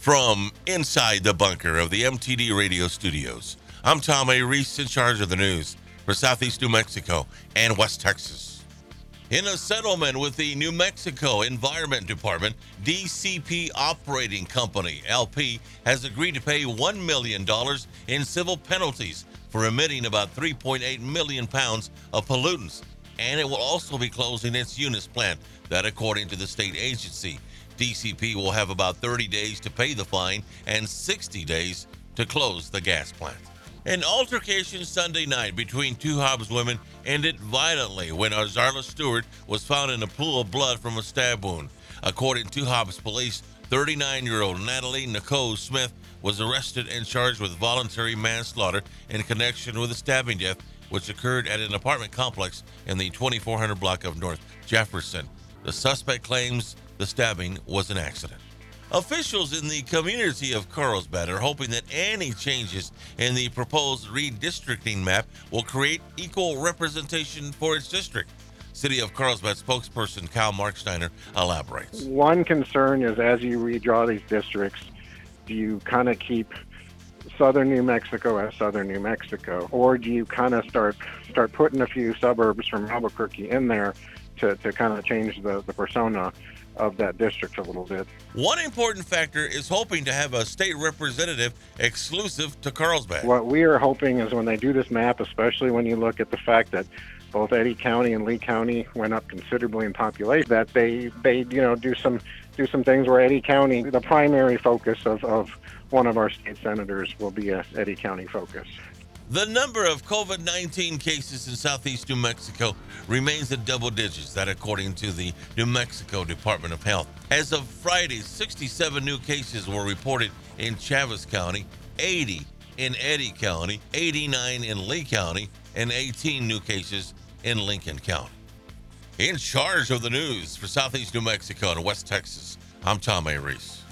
From inside the bunker of the MTD radio studios, I'm Tom A. Reese, in charge of the news for Southeast New Mexico and West Texas. In a settlement with the New Mexico Environment Department, DCP Operating Company, LP, has agreed to pay $1 million in civil penalties for emitting about 3.8 million pounds of pollutants, and it will also be closing its Eunice plant. That, according to the state agency, DCP will have about 30 days to pay the fine and 60 days to close the gas plant. An altercation Sunday night between two Hobbs women ended violently when Azarla Stewart was found in a pool of blood from a stab wound. According to Hobbs police, 39-year-old Natalie Nicole Smith was arrested and charged with voluntary manslaughter in connection with a stabbing death which occurred at an apartment complex in the 2400 block of North Jefferson. The suspect claims the stabbing was an accident. Officials in the community of Carlsbad are hoping that any changes in the proposed redistricting map will create equal representation for its district. City of Carlsbad spokesperson Kyle Marksteiner elaborates. One concern is, as you redraw these districts, do you kind of keep southern New Mexico as southern New Mexico, or do you kind of start putting a few suburbs from Albuquerque in there to kind of change the persona of that district a little bit? One important factor is hoping to have a state representative exclusive to Carlsbad. What we are hoping is, when they do this map, especially when you look at the fact that both Eddy County and Lee County went up considerably in population, that they do some things where Eddy County, the primary focus of one of our state senators will be a Eddy County focus. The number of COVID-19 cases in southeast New Mexico remains in double digits, that according to the New Mexico Department of Health. As of Friday, 67 new cases were reported in Chaves County, 80 in Eddy County, 89 in Lee County, and 18 new cases in Lincoln County. In charge of the news for southeast New Mexico and West Texas, I'm Tom A. Reese.